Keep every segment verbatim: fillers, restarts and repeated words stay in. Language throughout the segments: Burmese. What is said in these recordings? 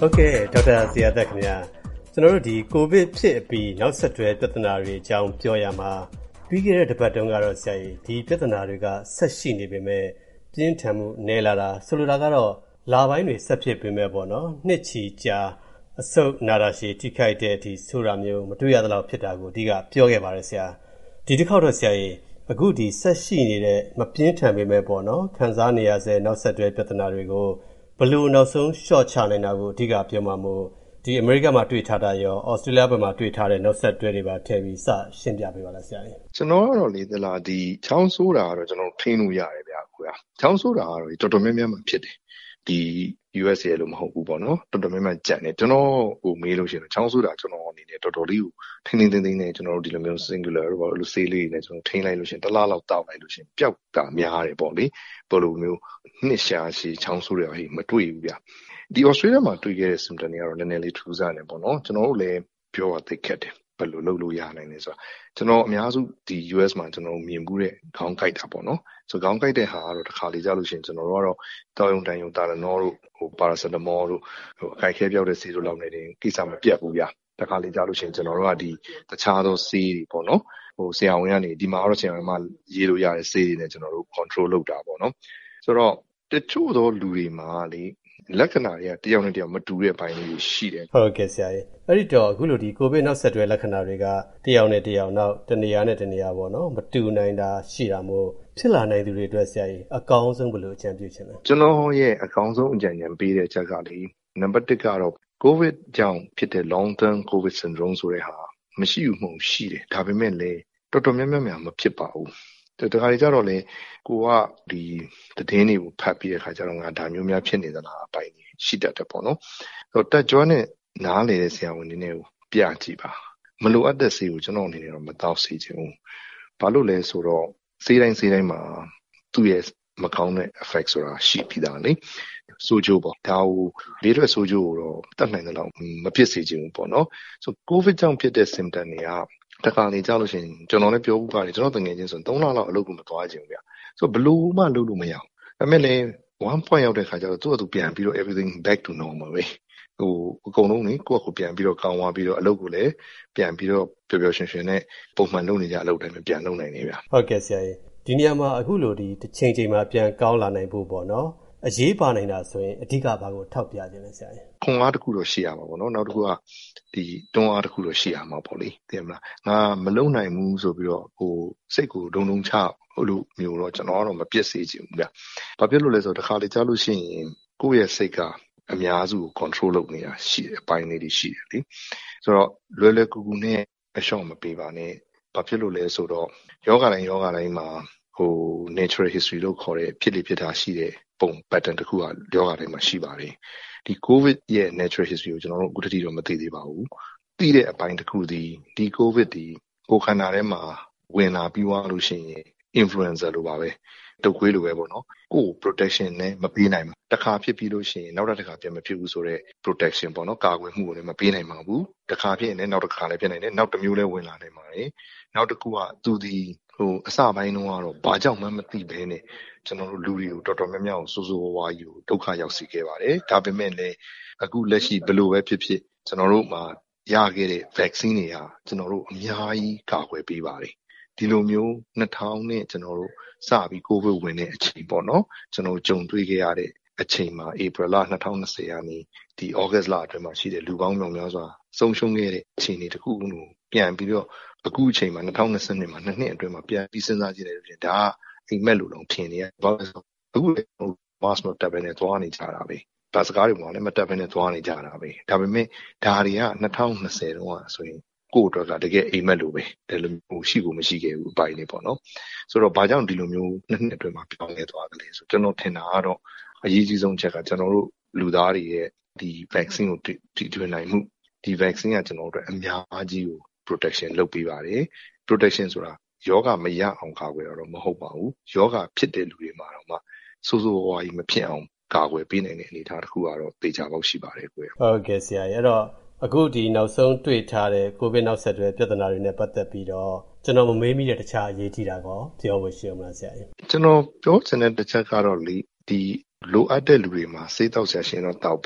ဟုတ်ကဲ့ဒေါက်တာဇေယျသက်ခင်ဗျာကျွန်တော်တို့ဒီကိုဗစ်ဖြစ်ပြီးနောက်ဆက်တွဲပြဿနာတွေအကြောင်းပြောရမှာပြီးခဲ့တဲ့တစ်ပတ်တုန်းကတော့ဆရာကြီးဒီပြဿနာတွေကဆက်ရှိနေပေမဲ့ပြင်းထန်မှုနည်းလာတာဆိုလိုတာကတော့လာပိုင်းတွေဆက်ဖြစ်ပေမဲ့ပေါ့နော်နှစ်ချီကြာအဆုတ်နာတာရှည်ထိခိုက်တဲ့အထိဆိုတာမျိုးမတွေ့ရသလောက်ဖြစ်တာကိုအဓိကပြောခဲ့ပါတယ်ဆရာဒီတစ်ခေါက်တော့ဆရာကြီးအခုဒီဆက်ရှိနေတဲ့မပြင်းထန်ပေမဲ့ပေါ့နော်ခံစားနေရစေနောက်ဆက်တွဲပြဿနာတွေကိုဘလို့နောက်ဆုံး short ချနိုင်တာကိုအဓိကပြောမှာမို့ဒီအမေရိကန်မှာတွေ့ထားတာရောဩစတြေးလျဘက်မှာတွေ့ထားတဲ့နောက်ဆက်တွဲတွေပါထည့်ပြီးစရှင်းပြပေးပါလားဆရာကြီးကျွန်တော်ကတော့လေသလားဒီချောင်းဆိုးတာကတော့ကျွန်တော်ထိန်းလို့ရတယ်ဗျာခွာချောင်းဆိုးတာကတော့တော်တော်များများမှဖြစ်တယ်ဒီ U S A လို့မဟုတ်ဘူးပေါ့နော်တော်တော်များများကြံတယ်ကျွန်တော်ဟိုမေးလို့ရှိရင်ချောင်းဆိုးတာကျွန်တော်အနေနဲ့တော်တော်လေးကိုထိန်းထိန်းသိမ်းသိမ်းနဲ့ကျွန်တော်တို့ဒီလိုမျိုး singular တော့လို့ဆေးလေးနဲ့ကျွန်တော်ထိန်းလိုက်လို့ရှိရင်တစ်လလောက်တောက်လိုက်လို့ရှိရင်ပျောက်တာများတယ်ပေါ့လေဘယ်လိုမျိုးနှစ်ရှာရှည်ချောင်းဆိုးတွေဟိမတွေ့ဘူးဗျာဒီ Australia မှာတွေ့ခဲ့တဲ့ symptom တွေကတော့နည်းနည်းလေးထူးဆန်းတယ်ပေါ့နော်ကျွန်တော်တို့လည်းပြောရသိခက်တယ်ဘယ်လိုလုပ်လို့ရနိုင်လဲဆိုတာကျွန်တော်အများစုဒီ U S မှာကျွန်တော်မြင်မှုတဲ့ခေါင်းကိုက်တာပေါ့နော်ဆိုခေါင်းကိုက်တဲ့ဟာကတော့တစ်ခါလေကြာလို့ရှိရင်ကျွန်တော်တို့ကတော့တောက်ယုံတန်ယုံတာလနောတို့ဟို paracetamol တို့ဟိုအခိုက်ခဲပြောက်တဲ့ဆေးတို့လောက်နေတယ်ကိစ္စမပြတ်ဘူးဗျာတစ်ခါလေကြာလို့ရှိရင်ကျွန်တော်တို့ကဒီတခြားသောဆေးတွေပေါ့နော်ဟိုဆရာဝန်ကနေဒီမှာတော့ဆရာဝန်ကရေးလို့ရတဲ့ဆေးတွေနဲ့ကျွန်တော်တို့ control လုပ်တာပေါ့နော်ဆိုတော့တချို့သောလူတွေမှာလေလက္ခဏာတွေကတယောက်နဲ့တယောက်မတူတဲ့ဘိုင်းလေးရှိတယ်ဟုတ်ကဲ့ဆရာကြီးအဲ့ဒီတော့အခုလိုဒီကိုဗစ်နောက်ဆက်တွဲလက္ခဏာတွေကတယောက်နဲ့တယောက်နောက်တနေရာနဲ့တနေရာပေါ့နော်မတူနိုင်တာရှိတာမို့ဖြစ်လာနိုင်သူတွေအတွက်ဆရာကြီးအကောင်းဆုံးဘယ်လိုအကြံပြုချင်လဲကျွန်တော်ရဲ့အကောင်းဆုံးအကြံဉာဏ်ပေးတဲ့ချက်ကလေနံပါတ်တစ်ကတော့ကိုဗစ်ကြောင့်ဖြစ်တဲ့ long term covid syndrome ဆိုတဲ့ဟာမရှိဘူးမဟုတ်ရှိတယ်ဒါပေမဲ့လည်းတော်တော်များများမဖြစ်ပါဘူးတခါကြတော့လေကိုကဒီသတင်းတွေကိုဖတ်ပြီးတဲ့ခါကျတော့ငါဒါမျိုးများဖြစ်နေသလားအပိုင်းကြီးရှိတတ်တယ်ပေါ့နော်ဆိုတော့တက်ကြွနဲ့နားလေတဲ့ဆရာဝန်တွေနဲ့ကိုပြကြည့်ပါမလိုအပ်တဲ့ဆေးကိုကျွန်တော်အနေနဲ့တော့မတောက်စေချင်ဘူးဘာလို့လဲဆိုတော့ဆေးတိုင်းဆေးတိုင်းမှာသူ့ရဲ့မကောင်းတဲ့ effect ဆိုတာရှိပြီးသားလေဆိုကြပေါ့ဒါကိုလေးရွက်ဆိုကြကိုတော့တတ်နိုင်တဲ့လောက်မဖြစ်စေချင်ဘူးပေါ့နော်ဆို covid ကြောင့်ဖြစ်တဲ့ symptom တွေကတခါလေကြောက်လို့ရှိရင်ကျွန်တော်လည်းပြောဘူးပါတယ်ကျွန်တော်တငယ်ချင်းဆိုရင်သုံးလလောက်အလုပ်ကိုမသွားခြင်းဗျာဆိုဘလို့မှလုပ်လို့မရအောင်ဒါပေမဲ့လည်း one point ရောက်တဲ့ခါကျတော့သူ့အတူပြန်ပြီးတော့ everything back to normal ပဲဟိုအကုန်လုံးနေကိုယ့်အကိုပြန်ပြီးတော့ကောင်းသွားပြီးတော့အလုပ်ကိုလည်းပြန်ပြီးတော့ပျော်ပျော်ရွှင်ရွှင်နဲ့ပုံမှန်လုပ်နေကြအလုပ်တိုင်းပဲပြန်လုပ်နိုင်နေဗျာဟုတ်ကဲ့ဆရာကြီးဒီနေရာမှာအခုလိုဒီတစ်ချိန်ချိန်မှာပြန်ကောင်းလာနိုင်ဖို့ပေါ့နော်အရေးပါနိုင်တာဆိုရင်အဓိကဘာကိုထောက်ပြခြင်းလဲဆရာကြီးခွန်အားတစ်ခုတော့ရှိရမှာပေါ့နော်နောက်တစ်ခုကဒီတွန်းအားတစ်ခုတော့ရှိရမှာပေါ့လေသိမလားငါမလုံနိုင်ဘူးဆိုပြီးတော့ဟိုစိတ်ကိုဒုံဒုံချဟိုလိုမျိုးတော့ကျွန်တော်ကတော့မပြည့်စေချင်ဘူးဗျဘာဖြစ်လို့လဲဆိုတော့တစ်ခါလေကြားလို့ရှိရင်ကိုယ့်ရဲ့စိတ်ကအများစုကို control လုပ်နေတာရှိတယ်အပိုင်းလေးတွေရှိတယ်လေဆိုတော့လွယ်လွယ်ကူကူနဲ့အရှော့မပေးပါနဲ့ဘာဖြစ်လို့လဲဆိုတော့ယောဂတိုင်းယောဂတိုင်းမှာဟို natural history လို့ခေါ်တဲ့ဖြစ်လေဖြစ်တာရှိတဲ့ပုံ pattern တစ်ခုကယောဂတိုင်းမှာရှိပါတယ်ဒီ covid ရဲ့ natural history ကိုကျွန်တော်တို့အခုတတိတော့မသိသေးပါဘူးသိတဲ့အပိုင်းတစ်ခုဒီဒီ covid ဒီကိုယ်ခန္ဓာထဲမှာဝင်လာပြီးသွားလို့ရှိရင် influencer လိုပါပဲတုပ်ခွေးလိုပဲပေါ့နော်ကိုယ် protection နဲ့မပေးနိုင်ဘူးတစ်ခါဖြစ်ပြီးလို့ရှိရင်နောက်တစ်ခါပြန်မဖြစ်ဘူးဆိုတော့ protection ပေါ့နော်ကာကွယ်မှုကိုလည်းမပေးနိုင်ပါဘူးတစ်ခါဖြစ်ရင်လည်းနောက်တစ်ခါလည်းဖြစ်နိုင်တယ်နောက်တစ်မျိုးလည်းဝင်လာနိုင်ပါတယ်နောက်တစ်ခုကသူဒီဟိုအစပိုင်းတော့ကတော့ဘာကြောင့်မှမသိဘဲနဲ့ကျွန်တော်တို့လူတွေကိုတော်တော်များများကိုစိုးစိုးဝါးဝါးကြီးကိုဒုက္ခရောက်စေခဲ့ပါတယ်ဒါပေမဲ့လည်းအခုလက်ရှိဘယ်လိုပဲဖြစ်ဖြစ်ကျွန်တော်တို့မှာရခဲ့တဲ့ vaccine တွေဟာကျွန်တော်တို့အများကြီးကာကွယ်ပေးပါတယ်ဒီလိုမျိုးနှစ်ထောင်နဲ့ကျွန်တော်တို့စပြီး covid ဝင်တဲ့အချိန်ပေါ့နော်ကျွန်တော်ကြုံတွေ့ခဲ့ရတဲ့အချိန်မှာ April လtwenty twentyကနေဒီ August လအတွင်းမှာရှိတဲ့လူပေါင်းမြောက်များစွာဆုံးရှုံးခဲ့တဲ့အခြေအနေတစ်ခုကိုပြန်ပြီးတော့အခုအချိန်မှာtwenty twentyမှာနှစ်နှစ်အတွင်းမှာပြန်ပြီးစဉ်းစားကြည့်လိုက်လို့ရှင်ဒါကအိမ်မက်လိုတော့ထင်နေရဘာလို့အခု mask မတက်ဘဲနဲ့သွားနေကြတာပဲဘတ်စကားတွေမှာလည်းမတက်ဘဲနဲ့သွားနေကြတာပဲဒါပေမဲ့ဒါတွေကtwenty twentyတုန်းကဆိုရင်ကိုယ့်အတွက်ကတကယ်အိမ်မက်လိုပဲဒါလိုမျိုးရှိကိုမရှိခဲ့ဘူးအပိုင်းလေးပေါ့နော်ဆိုတော့ဘာကြောင့်ဒီလိုမျိုးနှစ်နှစ်အတွင်းမှာပြောင်းလဲသွားကြလဲဆိုကျွန်တော်ထင်တာကတော့အရေးကြီးဆုံးချက်ကကျွန်တော်တို့လူသားတွေရဲ့ဒီ vaccine ကိုတီထွင်နိုင်မှုဒီ vaccine ကကျွန်တော်တို့အများကြီးကို protection လုပ်ပေးပါတယ် protection ဆိုတာယောဂမရအောင်ကာကွယ်တော့မဟုတ်ပါဘူးယောဂဖြစ်တဲ့လူတွေမှာတော့မှစိုးစိုးဝါးကြီးမဖြစ်အောင်ကာကွယ်ပေးနိုင်တဲ့အနေအထားတစ်ခုကတော့သေချာပေါက်ရှိပါတယ်ကွယ်ဟုတ်ကဲ့ဆရာအဲ့တော့အခုဒီနောက်ဆုံးတွေ့ထားတဲ့ကိုဗစ်နောက်ဆက်တွဲပြဿနာတွေနဲ့ပတ်သက်ပြီးတော့ကျွန်တော်မမေးမိတဲ့တခြားအရေးကြီးတာကောပြောဖို့ရှိအောင်မလားဆရာကြီးကျွန်တော်ပြောချင်တဲ့တစ်ချက်ကတော့လေဒီလိုအပ်တဲ့လူတွေမှာဆေးတောက်ဆရာရှင်တော့တောက်ပါ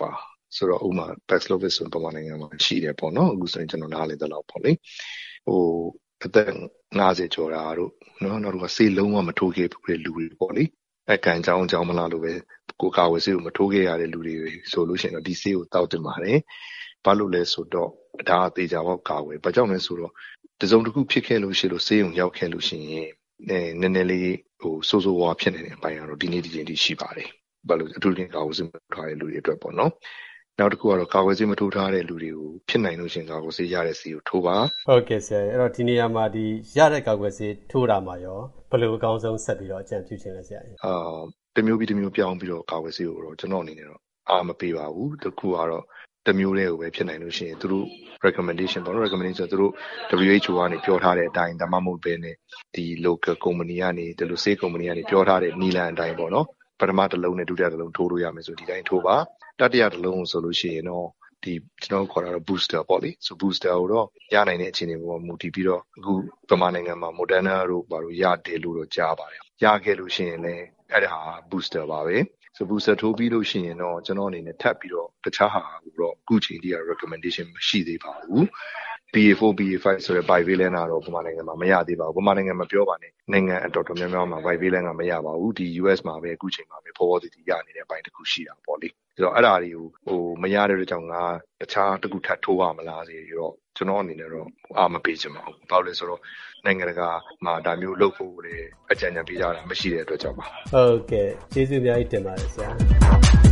ဆိုတော့ဥမာ Paxlovid ဆိုပမာနိုင်ငံမှာရှိတယ်ပေါ့နော်အခုဆိုရင်ကျွန်တော်နားလည်သလောက်ပေါ့လေဟိုအသက်၅၀ကျော်တာတို့နော်နောက်တော့ဆေးလုံးဝမထိုးခဲ့ဘူးတဲ့လူတွေပေါ့လေအကန်ကြောင်းကြောင်းမလားလို့ပဲကိုကာဝယ်ဆေးကိုမထိုးခဲ့ရတဲ့လူတွေဆိုလို့ရှိရင်တော့ဒီဆေးကိုတောက်တင်ပါတယ်ဘာလို့လဲဆိုတော့ဒါအသေးချာပေါက်ကာဝယ်ဘာကြောင့်လဲဆိုတော့တစုံတစ်ခုဖြစ်ခဲ့လို့ရှိလို့ဆေးရုံရောက်ခဲ့လို့ရှိရင်နည်းနည်းလေးဟိုစိုးစိုးဝါဖြစ်နေတဲ့အပိုင်းကတော့ဒီနေ့ဒီချိန်ထိရှိပါတယ်ဘာလို့အထူးသဖြင့်ကာဝယ်ဆေးမထိုးထားတဲ့လူတွေအတွက်ပေါ့နော်နောက်တစ်ခုကတော့ကာဝယ်ဆေးမထိုးထားတဲ့လူတွေကိုဖြစ်နိုင်လို့ရှိရင်ကာကွယ်ဆေးရတဲ့ဆေးကိုထိုးပါဟုတ်ကဲ့ဆရာအဲ့တော့ဒီနေရာမှာဒီရတဲ့ကာကွယ်ဆေးထိုးတာမှာရောဘယ်လိုအကောင်းဆုံးဆက်ပြီးတော့အကြံပြုချင်လဲဆရာအာတစ်မျိုးပြီးတစ်မျိုးပြောင်းပြီးတော့ကာကွယ်ဆေးကိုတော့ကျွန်တော်အနေနဲ့တော့အားမပေးပါဘူးတစ်ခုကတော့တစ်မျိုးတည်းကိုပဲဖြစ်နိုင်လို့ရှိရင်သူတို့ recommendation ပေါ့နော် recommendation ဆိုသူတို့ W H O ကနေပြောထားတဲ့အတိုင်းဒါမှမဟုတ်ပဲねဒီ local company ကနေဒီလိုဆေး company ကနေပြောထားတဲ့နီလန်အတိုင်းပေါ့နော်ပထမတစ်လုံးနဲ့ဒုတိယတစ်လုံးထိုးလို့ရမယ်ဆိုဒီတိုင်းထိုးပါတတိယတစ်လုံးဆိုလို့ရှိရင်တော့ဒီကျွန်တော်ခေါ်တာတော့ booster ပေါ့လေဆို booster ကိုတော့ရနိုင်တဲ့အခြေအနေပေါ်မူတည်ပြီးတော့အခုဗမာနိုင်ငံမှာ Moderna တို့ဘာလို့ရတယ်လို့တော့ကြားပါတယ်ရခဲ့လို့ရှိရင်လည်းအဲ့ဒါဟာ booster ပါပဲဆို booster ထိုးပြီးလို့ရှိရင်တော့ကျွန်တော်အနေနဲ့ထပ်ပြီးတော့တခြားဟာကိုတော့အခုချိန်ထိက recommendation မရှိသေးပါဘူး B A four B A five ဆိုတဲ့ bivalent ကတော့ဗမာနိုင်ငံမှာမရသေးပါဘူးဗမာနိုင်ငံမှာပြောပါနဲ့နိုင်ငံအတော်တော်များများမှာ bivalent ကမရပါဘူးဒီ U S မှာပဲအခုချိန်မှာပဲပေါ်ပေါ်တည်တည်ရနေတဲ့အပိုင်းတစ်ခုရှိတာပေါ့လေဆိုတော့အဲ့ဒါတွေကိုဟိုမရတဲ့အတွက်ကြောင့်ငါတခြားတစ်ခုထပ်ထိုးရမလားဆိုပြီးတော့ကျွန်တော်အနေနဲ့တော့အားမပေးချင်ပါဘူးဘာလို့လဲဆိုတော့နိုင်ငံတကာမှာဒါမျိုးလုပ်ဖို့လေအကြံဉာဏ်ပေးကြတာမရှိတဲ့အတွက်ကြောင့်ပါဟုတ်ကဲ့ကျေးဇူးအများကြီးတင်ပါတယ်ဆရာ